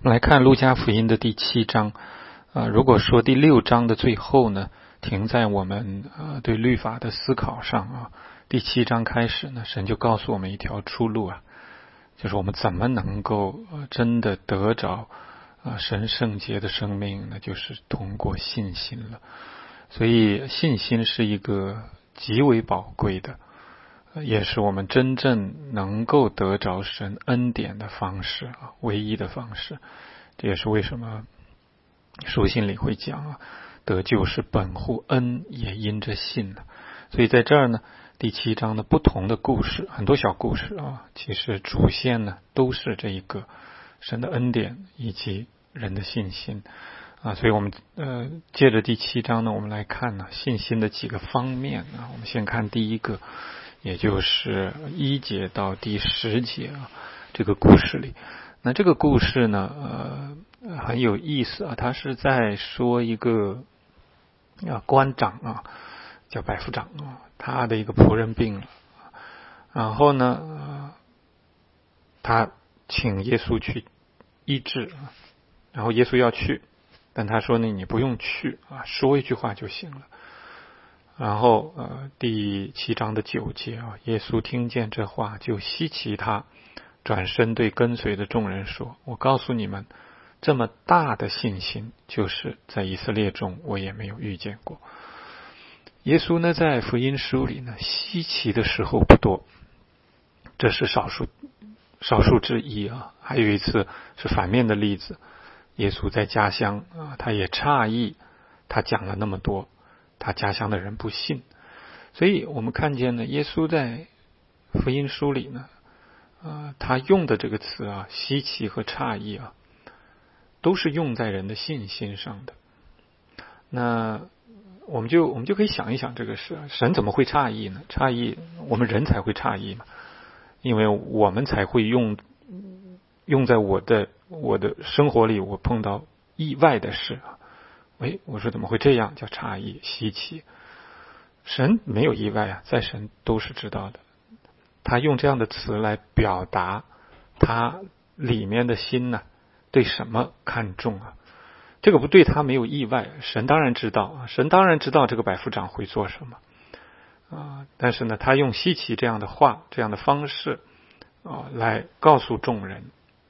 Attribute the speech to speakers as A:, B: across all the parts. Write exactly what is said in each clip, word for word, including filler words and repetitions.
A: 我们来看路加福音的第七章。呃，如果说第六章的最后呢，停在我们呃对律法的思考上啊，第七章开始呢，神就告诉我们一条出路啊，就是我们怎么能够呃真的得着啊、呃、神圣洁的生命呢？就是通过信心了。所以信心是一个极为宝贵的，也是我们真正能够得着神恩典的方式啊，唯一的方式。这也是为什么书信里会讲啊，得救是本乎恩，也因着信了。所以在这儿呢，第七章的不同的故事，很多小故事啊，其实主线呢都是这一个神的恩典以及人的信心啊。所以我们呃借着第七章呢，我们来看呢信心的几个方面啊。我们先看第一个，也就是一节到第十节啊，这个故事里。那这个故事呢，呃，很有意思啊。他是在说一个啊官长啊，叫百夫长啊，他的一个仆人病了，然后呢，呃、他请耶稣去医治，然后耶稣要去，但他说呢，你不用去啊，说一句话就行了。然后呃，第七章的九节啊，耶稣听见这话，就希奇他。转身对跟随的众人说，我告诉你们，这么大的信心，就是在以色列中我也没有遇见过。耶稣呢，在福音书里呢，稀奇的时候不多，这是少数少数之一啊。还有一次是反面的例子，耶稣在家乡啊，他也诧异，他讲了那么多，他家乡的人不信。所以我们看见呢，耶稣在福音书里呢，呃，他用的这个词啊，稀奇和诧异啊，都是用在人的信心上的。那我们就我们就可以想一想这个事，神怎么会诧异呢？诧异，我们人才会诧异嘛，因为我们才会用用在我的我的生活里，我碰到意外的事啊，喂，我说怎么会这样？叫诧异、稀奇。神没有意外啊，在神都是知道的。他用这样的词来表达他里面的心呢，对什么看重啊？这个不对他没有意外，神当然知道啊，神当然知道这个百夫长会做什么啊，但是呢，他用稀奇这样的话、这样的方式啊，来告诉众人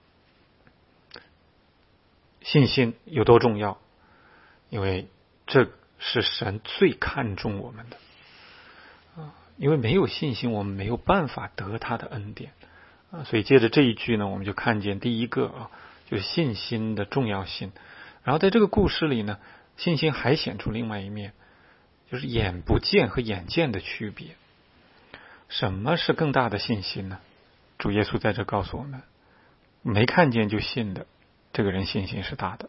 A: 信心有多重要，因为这是神最看重我们的。因为没有信心，我们没有办法得他的恩典啊。所以借着这一句呢，我们就看见第一个啊，就是信心的重要性。然后在这个故事里呢，信心还显出另外一面，就是眼不见和眼见的区别。什么是更大的信心呢？主耶稣在这告诉我们，没看见就信的，这个人信心是大的。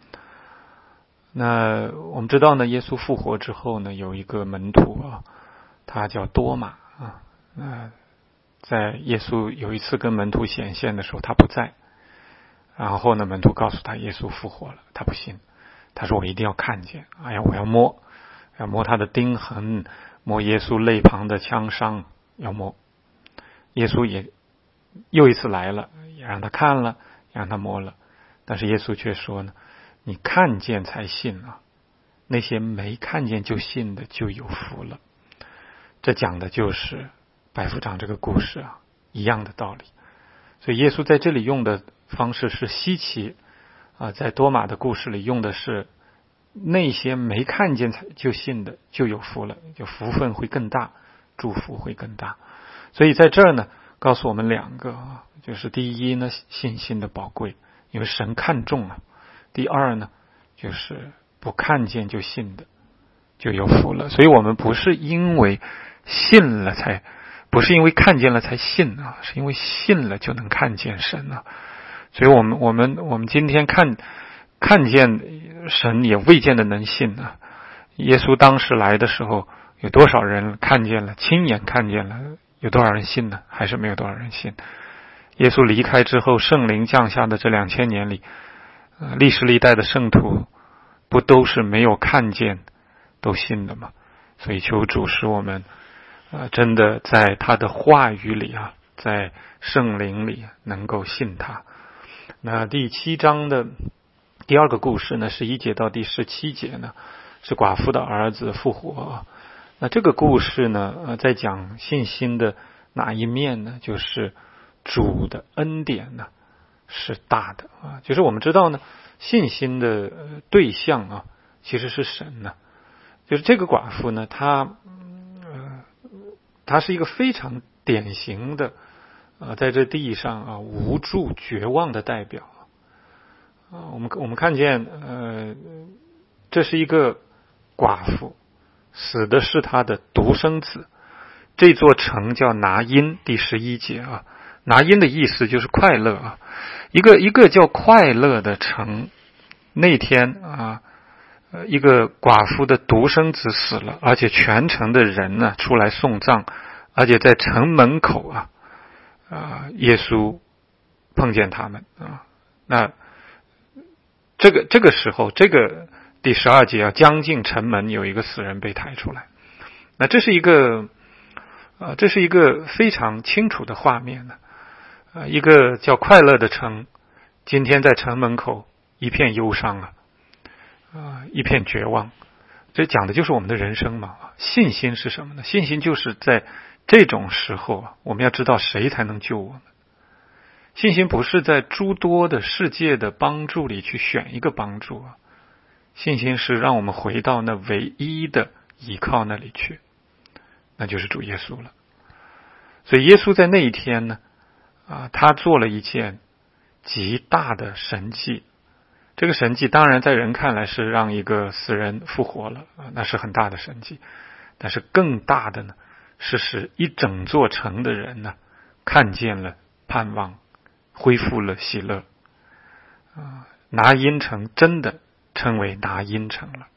A: 那我们知道呢，耶稣复活之后呢，有一个门徒啊，他叫多马啊，呃，在耶稣有一次跟门徒显现的时候，他不在。然后呢，门徒告诉他耶稣复活了，他不信，他说我一定要看见，哎呀，我要摸，要摸他的钉痕，摸耶稣肋旁的枪伤，要摸。耶稣也又一次来了，也让他看了，也让他摸了，但是耶稣却说呢，你看见才信啊，那些没看见就信的就有福了。这讲的就是百夫长这个故事啊，一样的道理。所以耶稣在这里用的方式是稀奇啊，在多马的故事里用的是那些没看见就信的就有福了，就福分会更大，祝福会更大。所以在这儿呢，告诉我们两个啊，就是第一呢，信心的宝贵，因为神看重了；第二呢，就是不看见就信的就有福了。所以我们不是因为信了才，不是因为看见了才信啊，是因为信了就能看见神啊。所以我们我们我们今天看看见神，也未见得能信啊。耶稣当时来的时候，有多少人看见了，亲眼看见了，有多少人信呢？还是没有多少人信。耶稣离开之后，圣灵降下的这两千年里，呃，历史历代的圣徒不都是没有看见都信的吗？所以求主使我们呃，真的在他的话语里啊，在圣灵里能够信他。 那第七章的第二个故事呢，十一节到第十七节呢，是寡妇的儿子复活。那这个故事呢，呃，在讲信心的哪一面呢？就是主的恩典呢是大的啊，就是我们知道呢，信心的对象啊，其实是神呢。就是这个寡妇呢，她呃，她是一个非常典型的呃，在这地上啊无助绝望的代表啊。我们我们看见呃，这是一个寡妇，死的是她的独生子。这座城叫拿因，第十一节啊，拿因的意思就是快乐啊。一个一个叫快乐的城，那天啊，一个寡妇的独生子死了，而且全城的人呢出来送葬，而且在城门口啊，啊，耶稣碰见他们啊。那这个这个时候，这个第十二节啊，将近城门有一个死人被抬出来。那这是一个，呃，这是一个非常清楚的画面呢。呃，一个叫快乐的城，今天在城门口一片忧伤啊，啊、呃，一片绝望。这讲的就是我们的人生嘛。信心是什么呢？信心就是在这种时候啊，我们要知道谁才能救我们。信心不是在诸多的世界的帮助里去选一个帮助啊，信心是让我们回到那唯一的依靠那里去，那就是主耶稣了。所以耶稣在那一天呢，啊，他做了一件极大的神迹。这个神迹当然在人看来是让一个死人复活了啊，那是很大的神迹。但是更大的呢，是使一整座城的人呢看见了盼望，恢复了喜乐。啊，拿因城真的称为拿因城了，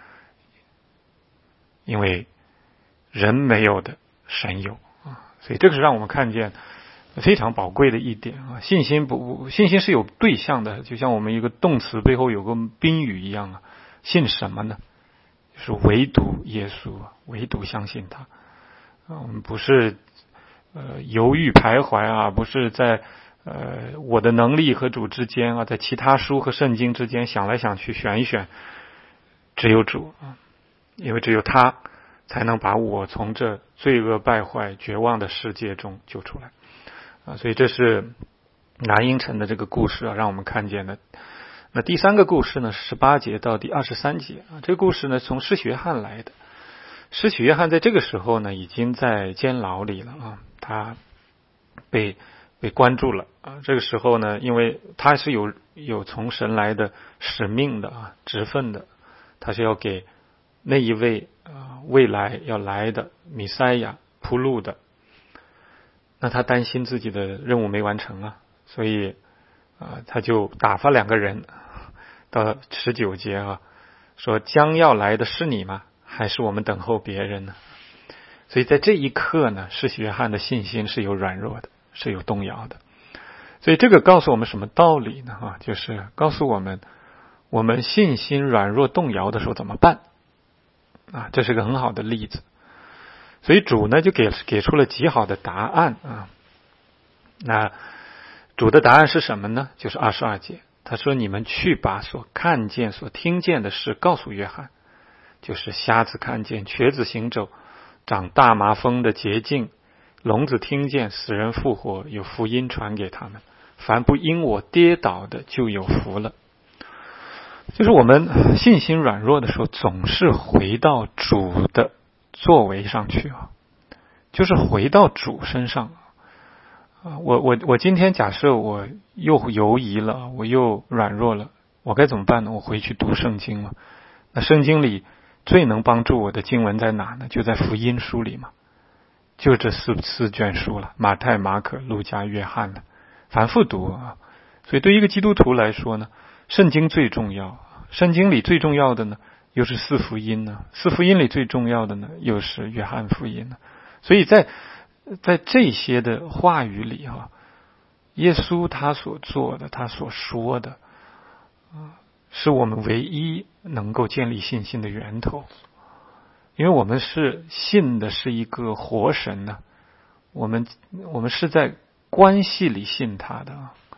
A: 因为人没有的神有啊，所以这个是让我们看见非常宝贵的一点啊。信心不，信心是有对象的，就像我们一个动词背后有个宾语一样啊。信什么呢？就是唯独耶稣啊，唯独相信他啊。我们不是呃犹豫徘徊啊，不是在呃我的能力和主之间啊，在其他书和圣经之间想来想去选一选，只有主啊，因为只有他才能把我从这罪恶败坏绝望的世界中救出来啊。所以这是拿因城的这个故事啊，让我们看见的。那第三个故事呢，十八节到第二十三节啊，这个故事呢从施洗约翰来的。施洗约翰在这个时候呢已经在监牢里了啊，他被被关注了啊。这个时候呢，因为他是有有从神来的使命的啊，职分的，他是要给那一位啊未来要来的弥赛亚铺路的。那他担心自己的任务没完成啊，所以啊他就打发两个人到十九节啊，说将要来的是你吗？还是我们等候别人呢？所以在这一刻呢，施洗约翰的信心是有软弱的，是有动摇的。所以这个告诉我们什么道理呢？啊，就是告诉我们，我们信心软弱动摇的时候怎么办？啊，这是个很好的例子。所以主呢就给给出了极好的答案啊。那主的答案是什么呢？就是二十二节，他说：“你们去把所看见、所听见的事告诉约翰，就是瞎子看见，瘸子行走，长大麻风的洁净，聋子听见，死人复活，有福音传给他们。凡不因我跌倒的，就有福了。”就是我们信心软弱的时候，总是回到主的作为上去啊，就是回到主身上啊。我我我今天假设我又犹疑了，我又软弱了，我该怎么办呢？我回去读圣经了。那圣经里最能帮助我的经文在哪呢？就在福音书里嘛，就这四四卷书了，马太、马可、路加、约翰了，反复读啊。所以对一个基督徒来说呢，圣经最重要，圣经里最重要的呢，又是四福音呢，四福音里最重要的呢，又是约翰福音呢。所以在在这些的话语里啊，耶稣他所做的，他所说的啊，是我们唯一能够建立信心的源头。因为我们是信的是一个活神呢、啊，我们我们是在关系里信他的，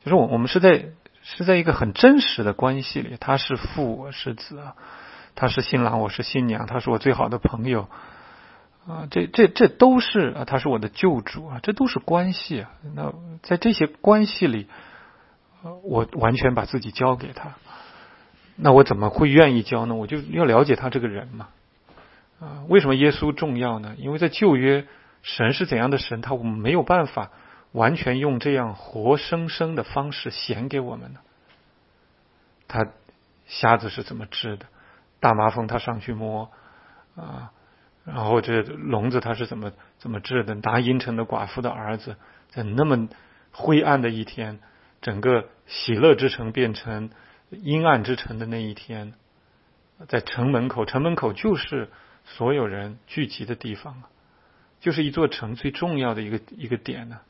A: 就是我我们是在是在一个很真实的关系里，他是父，我是子啊，他是新郎，我是新娘，他是我最好的朋友啊，这这这都是啊，他是我的救主啊，这都是关系啊。那在这些关系里，我完全把自己交给他，那我怎么会愿意交呢？我就要了解他这个人嘛。啊，为什么耶稣重要呢？因为在旧约，神是怎样的神，他我们没有办法完全用这样活生生的方式显给我们呢。他瞎子是怎么治的？大麻风他上去摸啊，然后这聋子他是怎么怎么治的？拿阴城的寡妇的儿子，在那么灰暗的一天，整个喜乐之城变成阴暗之城的那一天，在城门口，城门口就是所有人聚集的地方啊，就是一座城最重要的一个一个点呢。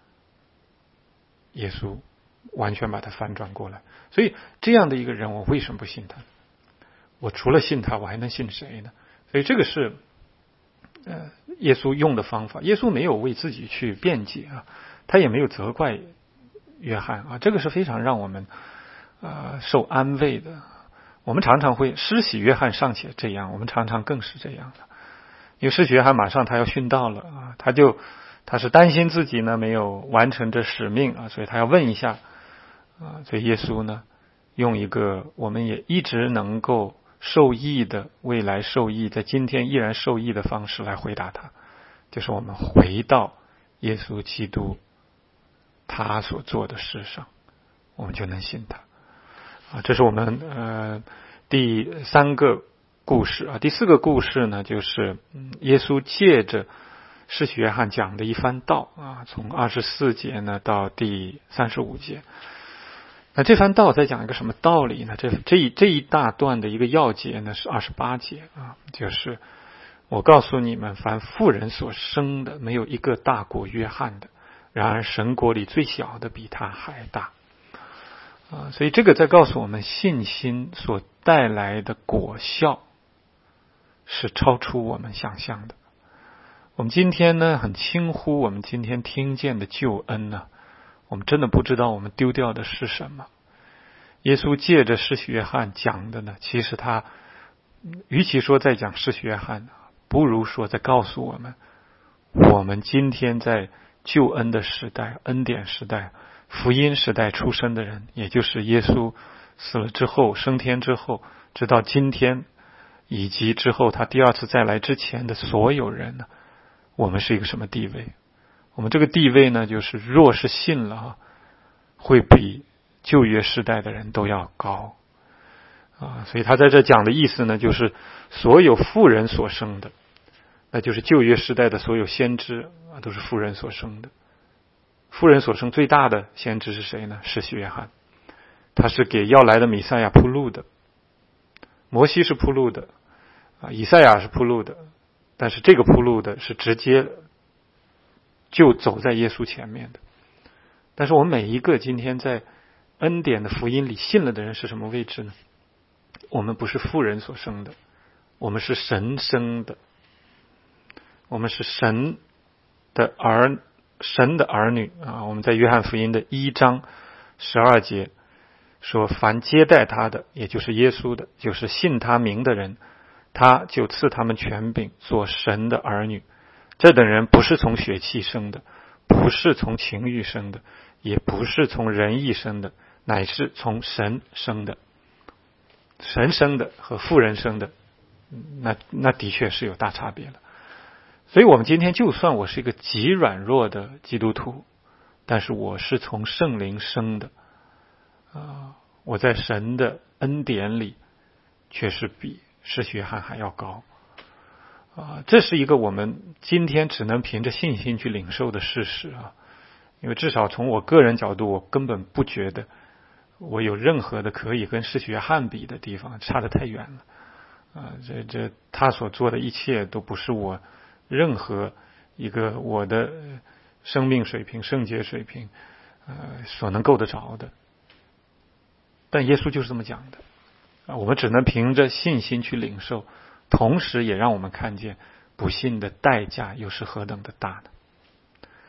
A: 耶稣完全把它翻转过来，所以这样的一个人，我为什么不信他？我除了信他，我还能信谁呢？所以这个是呃耶稣用的方法。耶稣没有为自己去辩解啊，他也没有责怪约翰啊，这个是非常让我们呃受安慰的。我们常常会施洗约翰尚且这样，我们常常更是这样的。因为施洗约翰马上他要殉道了啊，他就他是担心自己呢没有完成这使命啊，所以他要问一下啊，所以耶稣呢用一个我们也一直能够受益的，未来受益，在今天依然受益的方式来回答他，就是我们回到耶稣基督他所做的事上，我们就能信他啊。这是我们呃第三个故事啊。第四个故事呢，就是耶稣借着施洗约翰讲的一番道啊，从二十四节呢到第三十五节。那这番道在讲一个什么道理呢？这这一这一大段的一个要节呢是二十八节啊，就是我告诉你们，凡妇人所生的，没有一个大过约翰的，然而神国里最小的比他还大啊。所以这个在告诉我们，信心所带来的果效是超出我们想象的。我们今天呢很轻忽我们今天听见的救恩呢，我们真的不知道我们丢掉的是什么。耶稣借着施洗约翰讲的呢，其实他与其说在讲施洗约翰，不如说在告诉我们，我们今天在救恩的时代、恩典时代、福音时代出生的人，也就是耶稣死了之后、升天之后，直到今天，以及之后他第二次再来之前的所有人呢，我们是一个什么地位？我们这个地位呢，就是若是信了，会比旧约时代的人都要高啊。所以他在这讲的意思呢，就是所有妇人所生的，那就是旧约时代的所有先知啊，都是妇人所生的。妇人所生最大的先知是谁呢？施洗约翰，他是给要来的弥赛亚铺路的。摩西是铺路的啊，以赛亚是铺路的，但是这个铺路的是直接就走在耶稣前面的。但是我们每一个今天在恩典的福音里信了的人是什么位置呢？我们不是妇人所生的，我们是神生的，我们是神的儿神的儿女啊。我们在约翰福音的一章十二节说，凡接待他的，也就是耶稣的，就是信他名的人，他就赐他们权柄做神的儿女。这等人不是从血气生的，不是从情欲生的，也不是从人意生的，乃是从神生的。神生的和妇人生的，那那的确是有大差别了。所以我们今天就算我是一个极软弱的基督徒，但是我是从圣灵生的啊，我在神的恩典里却是比施洗约翰还要高啊。这是一个我们今天只能凭着信心去领受的事实啊。因为至少从我个人角度，我根本不觉得我有任何的可以跟施洗约翰比的地方，差得太远了啊。这这他所做的一切都不是我任何一个我的生命水平、圣洁水平呃所能够得着的。但耶稣就是这么讲的啊，我们只能凭着信心去领受，同时也让我们看见不信的代价又是何等的大呢？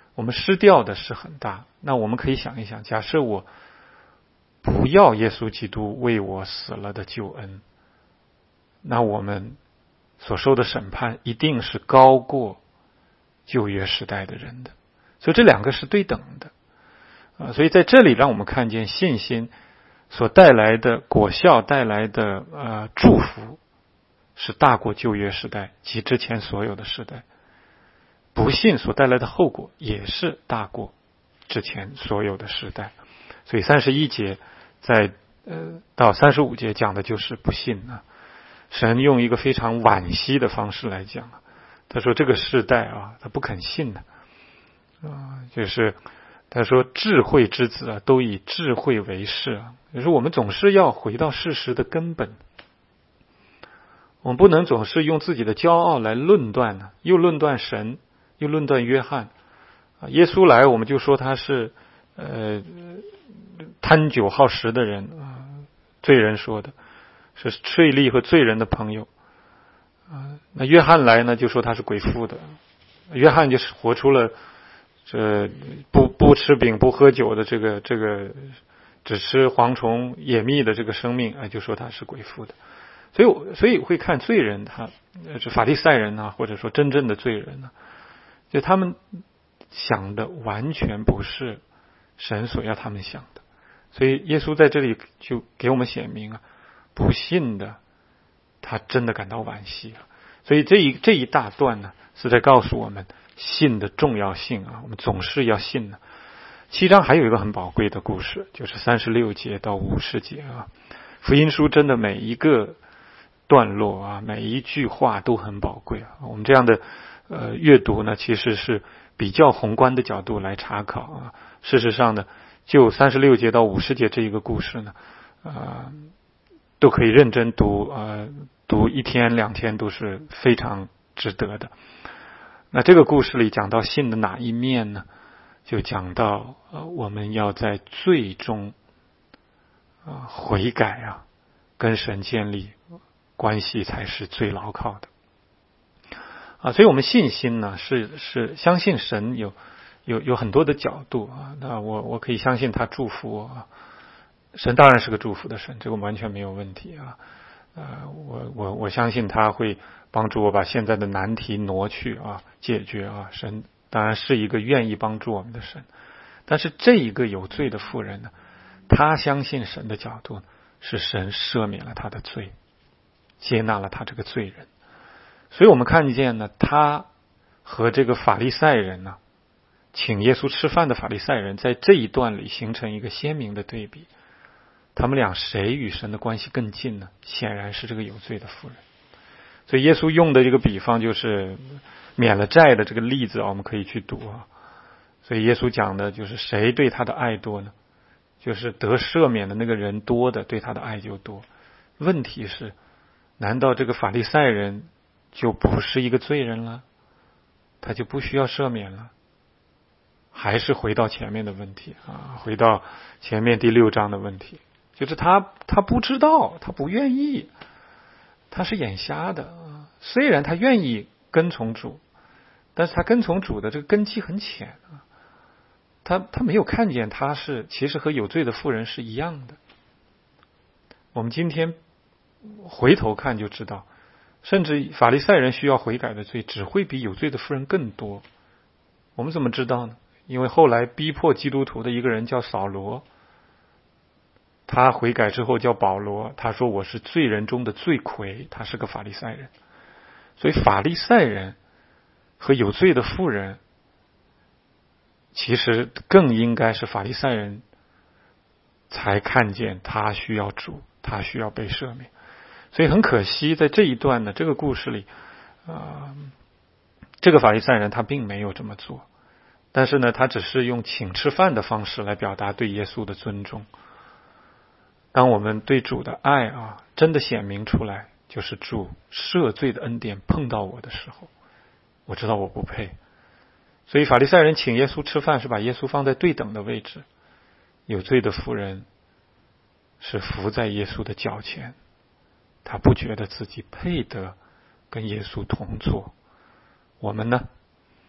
A: 我们失掉的是很大。那我们可以想一想，假设我不要耶稣基督为我死了的救恩，那我们所受的审判一定是高过旧约时代的人的。所以这两个是对等的啊。所以在这里让我们看见信心所带来的果效，带来的呃祝福是大过旧约时代及之前所有的时代。不信所带来的后果也是大过之前所有的时代。所以三十一节在呃到三十五节讲的就是不信啊。神用一个非常惋惜的方式来讲，他说这个世代啊，他不肯信的啊，就是他说智慧之子啊，都以智慧为是啊。就是我们总是要回到事实的根本，我们不能总是用自己的骄傲来论断呢，又论断神，又论断约翰啊。耶稣来，我们就说他是呃贪酒好食的人啊，罪人说的。是税吏和罪人的朋友啊。那约翰来呢，就说他是鬼父的。约翰就是活出了这不不吃饼不喝酒的这个这个只吃蝗虫野蜜的这个生命，哎，就说他是鬼父的。所以所以会看罪人，他这法利赛人啊，或者说真正的罪人呢、啊，就他们想的完全不是神所要他们想的。所以耶稣在这里就给我们显明啊。不信的，他真的感到惋惜啊！所以这一这一大段呢，是在告诉我们信的重要性啊！我们总是要信的。七章还有一个很宝贵的故事，就是三十六节到五十节啊。福音书真的每一个段落啊，每一句话都很宝贵啊。我们这样的呃阅读呢，其实是比较宏观的角度来查考啊。事实上呢，就三十六节到五十节这一个故事呢，呃。都可以认真读，呃，读一天两天都是非常值得的。那这个故事里讲到信的哪一面呢？就讲到呃，我们要在罪中啊、呃、悔改啊，跟神建立关系才是最牢靠的啊。所以我们信心呢，是是相信神有有有很多的角度啊。那我我可以相信他祝福我啊。神当然是个祝福的神，这个完全没有问题啊。呃，我我我相信他会帮助我把现在的难题挪去啊，解决啊。神当然是一个愿意帮助我们的神，但是这一个有罪的妇人呢，他相信神的角度是神赦免了他的罪，接纳了他这个罪人。所以我们看见呢，他和这个法利赛人呢，请耶稣吃饭的法利赛人，在这一段里形成一个鲜明的对比。他们俩谁与神的关系更近呢？显然是这个有罪的妇人。所以耶稣用的这个比方就是免了债的这个例子啊，我们可以去读啊。所以耶稣讲的就是谁对他的爱多呢？就是得赦免的那个人多的，对他的爱就多。问题是，难道这个法利赛人就不是一个罪人了？他就不需要赦免了？还是回到前面的问题啊，回到前面第六章的问题。就是他他不知道，他不愿意，他是眼瞎的。虽然他愿意跟从主，但是他跟从主的这个根基很浅啊，他他没有看见他是其实和有罪的妇人是一样的。我们今天回头看就知道，甚至法利赛人需要悔改的罪只会比有罪的妇人更多。我们怎么知道呢？因为后来逼迫基督徒的一个人叫扫罗，他悔改之后叫保罗，他说我是罪人中的罪魁，他是个法利赛人。所以法利赛人和有罪的妇人，其实更应该是法利赛人才看见他需要主，他需要被赦免。所以很可惜，在这一段呢，这个故事里，呃，这个法利赛人他并没有这么做，但是呢，他只是用请吃饭的方式来表达对耶稣的尊重。当我们对主的爱啊，真的显明出来，就是主赦罪的恩典碰到我的时候，我知道我不配。所以法利赛人请耶稣吃饭，是把耶稣放在对等的位置。有罪的妇人是伏在耶稣的脚前，他不觉得自己配得跟耶稣同坐。我们呢？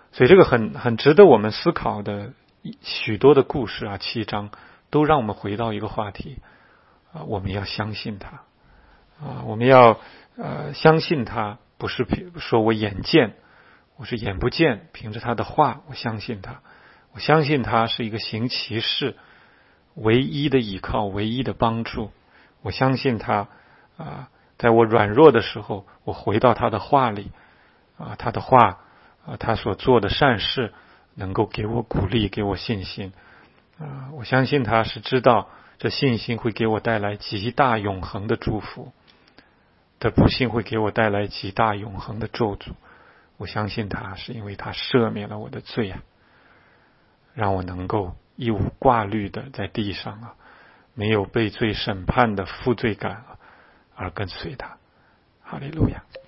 A: 所以这个很很值得我们思考的许多的故事啊，七章都让我们回到一个话题啊，我们要相信他啊，我们要呃相信他，不是说我眼见，我是眼不见，凭着他的话，我相信他，我相信他是一个行奇事唯一的依靠，唯一的帮助。我相信他啊，在我软弱的时候，我回到他的话里啊，他的话啊，他所做的善事能够给我鼓励，给我信心啊。我相信他是知道这信心会给我带来极大永恒的祝福，的不幸会给我带来极大永恒的咒诅。我相信他是因为他赦免了我的罪啊，让我能够一无挂虑的在地上啊，没有被罪审判的负罪感啊，而跟随他。哈利路亚。